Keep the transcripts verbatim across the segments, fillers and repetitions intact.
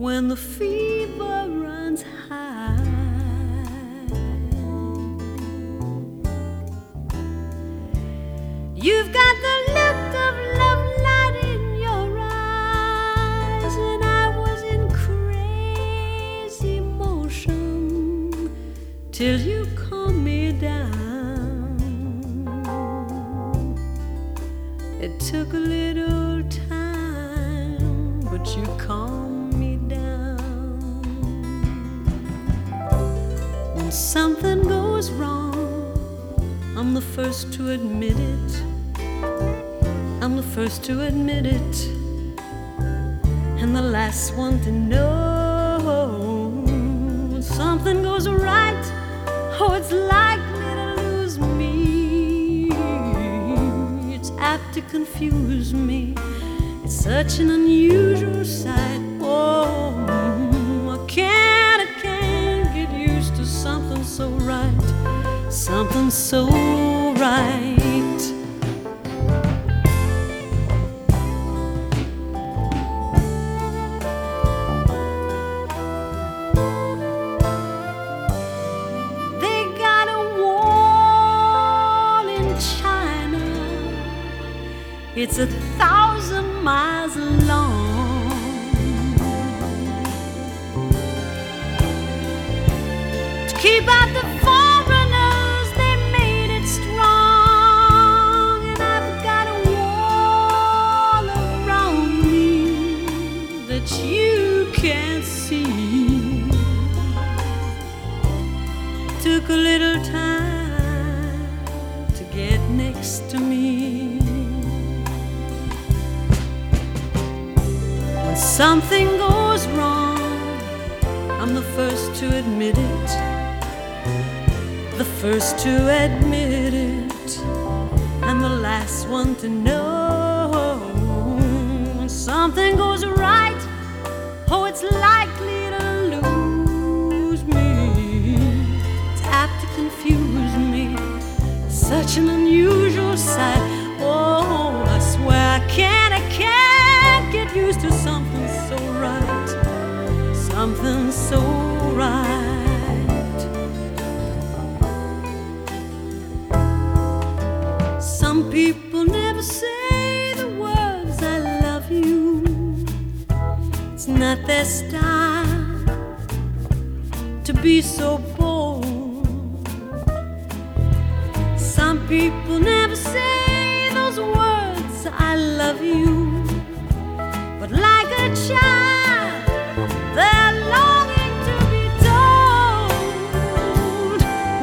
when the fever runs high. You've got the look of love light in your eyes, and I was in crazy motion till you calmed me down. It took a little time, but you calmed me down. When something goes wrong, I'm the first to admit it. I'm the first to admit it, and the last one to know. When something goes right, oh, it's likely to lose me. It's apt to confuse me. It's such an unusual sight. Oh, I can't, I can't get used to something so right, something so right. It's a thousand miles long. To keep out the foreigners, they made it strong. And I've got a wall around me that you can't see. Took a little time to get next to me. When something goes wrong, I'm the first to admit it, the first to admit it, and the last one to know. When something goes right, oh, it's likely to lose me. It's apt to confuse me, such an unusual sight. Oh, I swear I can't, I can't get used to something so right, something so right. Some people never say the words I love you. It's not their style to be so bold. Some people never say those words I love you. But like a child, they're longing to be told.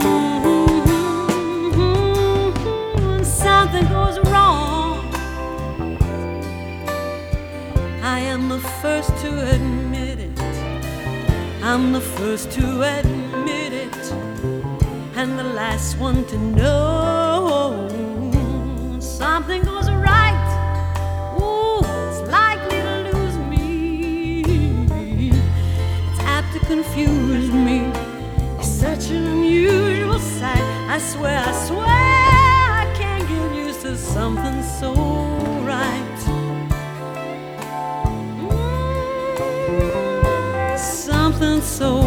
Mm-hmm. When something goes wrong, I am the first to admit it. I'm the first to admit it, and the last one to know. When something goes right, confuse me. It's such an unusual sight. I swear, I swear I can't get used to something so right. Mm, something so